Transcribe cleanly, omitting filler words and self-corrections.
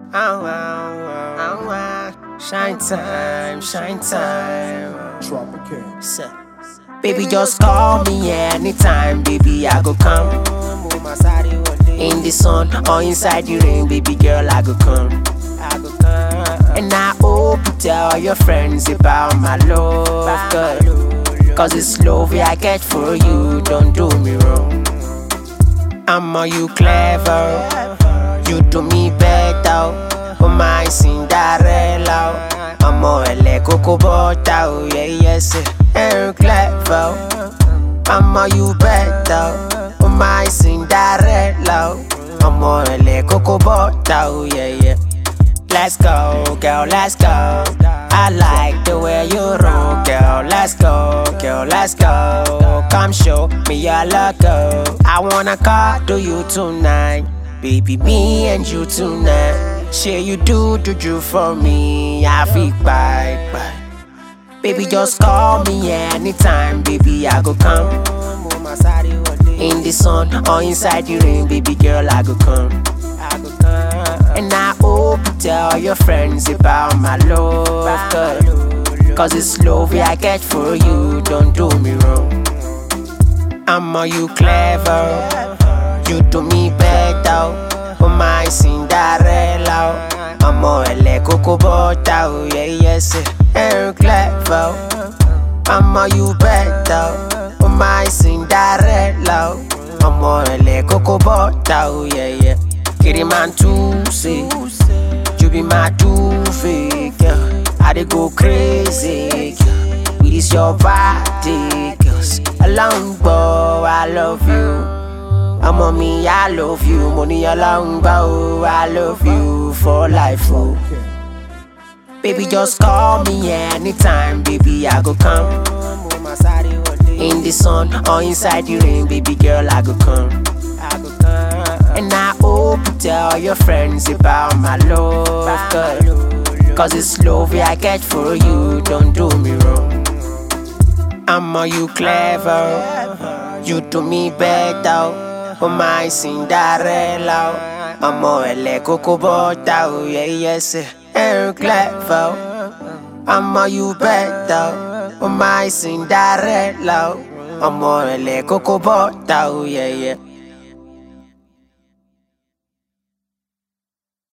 Shine time, shine time. Tropicana. Baby, just call me anytime, baby, I go come. In the sun or inside the rain, baby girl, I go come. And I hope you tell your friends about my love, cause it's love I get for you, don't do me wrong. You clever, you do me better. Oh my Cinderella, ele coco butter, oh yeah, yes, and clever. You better, oh my Cinderella, ele coco butter, oh yeah, yeah. Let's go, girl, let's go. I like the way you roll, girl. Let's go, girl, let's go. Come show me your logo. I wanna cuddle you tonight, baby, me and you tonight. Share you do for me, I feel bye. Baby, just call me anytime, baby, I go come. In the sun or inside the rain, baby girl, I go come. And I hope you tell your friends about my love, cause it's love I get for you, don't do me wrong. You clever, you do me better. Oh my Cinderella, ele coco butter, oh yeah, yes, and clever. You better, oh my Cinderella, ele coco butter, oh yeah, yeah. Kitty man too sick, you be my duvet, girl. I dey go crazy, girl. With this your body, girls. Along bow, I love you. Mommy, I love you. Money along bow, I love you for life, oh. Baby, just call me anytime, baby, I go come. In the sun or inside the rain, baby girl, I go come. And I hope you tell your friends about my love, cause it's love I get for you, don't do me wrong. You clever, you do me better. Oh my Cinderella, ele coco butter, oh yeah, yes, and clever. You better, oh my Cinderella, ele coco butter, oh yeah, yeah.